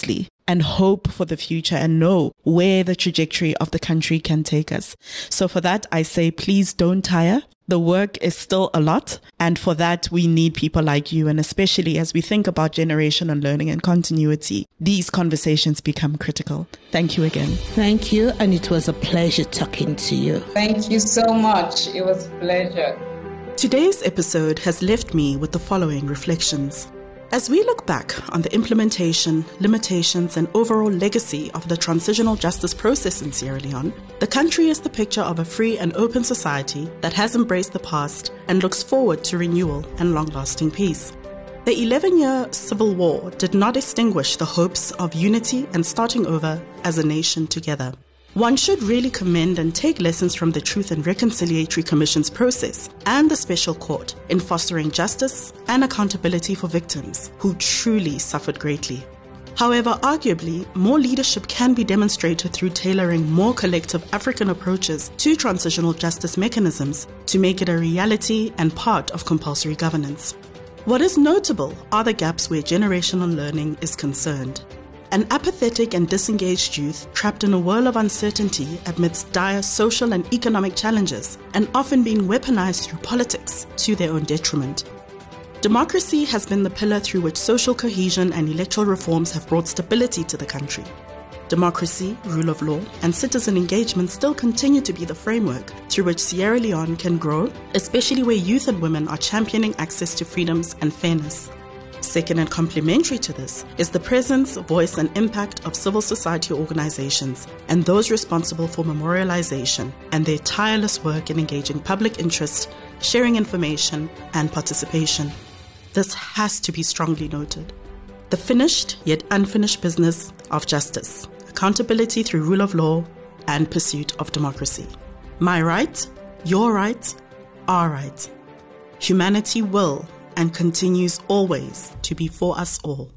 and hope for the future and know where the trajectory of the country can take us. So for that, I say, please don't tire. The work is still a lot. And for that, we need people like you. And especially as we think about generational learning and continuity, these conversations become critical. Thank you again. Thank you. And it was a pleasure talking to you. Thank you so much. It was a pleasure. Today's episode has left me with the following reflections. As we look back on the implementation, limitations, and overall legacy of the transitional justice process in Sierra Leone, the country is the picture of a free and open society that has embraced the past and looks forward to renewal and long-lasting peace. The eleven-year civil war did not extinguish the hopes of unity and starting over as a nation together. One should really commend and take lessons from the Truth and Reconciliatory Commission's process and the Special Court in fostering justice and accountability for victims who truly suffered greatly. However, arguably, more leadership can be demonstrated through tailoring more collective African approaches to transitional justice mechanisms to make it a reality and part of compulsory governance. What is notable are the gaps where generational learning is concerned. An apathetic and disengaged youth trapped in a whirl of uncertainty amidst dire social and economic challenges and often being weaponized through politics to their own detriment. Democracy has been the pillar through which social cohesion and electoral reforms have brought stability to the country. Democracy, rule of law, and citizen engagement still continue to be the framework through which Sierra Leone can grow, especially where youth and women are championing access to freedoms and fairness. Second and complementary to this is the presence, voice, and impact of civil society organizations and those responsible for memorialization and their tireless work in engaging public interest, sharing information, and participation. This has to be strongly noted. The finished yet unfinished business of justice, accountability through rule of law, and pursuit of democracy. My right, your right, our right. Humanity will and continues always to be for us all.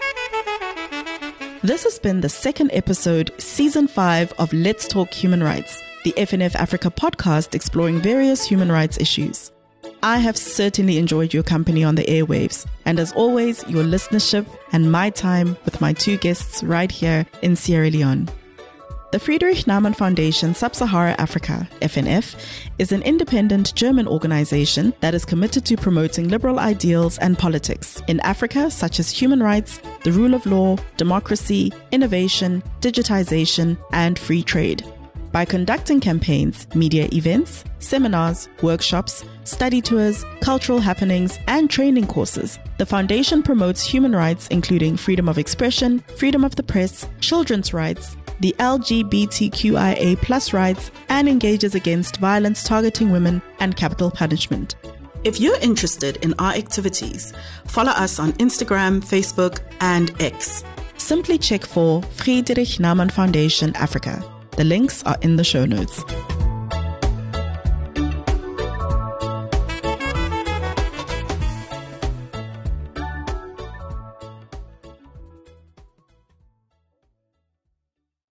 This has been the second episode, Season five of Let's Talk Human Rights, the F N F Africa podcast exploring various human rights issues. I have certainly enjoyed your company on the airwaves, and as always, your listenership and my time with my two guests right here in Sierra Leone. The Friedrich Naumann Foundation Sub-Sahara Africa, F N F, is an independent German organization that is committed to promoting liberal ideals and politics in Africa, such as human rights, the rule of law, democracy, innovation, digitization, and free trade. By conducting campaigns, media events, seminars, workshops, study tours, cultural happenings, and training courses, the foundation promotes human rights including freedom of expression, freedom of the press, children's rights, the L G B T Q I A plus rights, and engages against violence targeting women and capital punishment. If you're interested in our activities, follow us on Instagram, Facebook, and X. Simply check for Friedrich Naumann Foundation Africa. The links are in the show notes.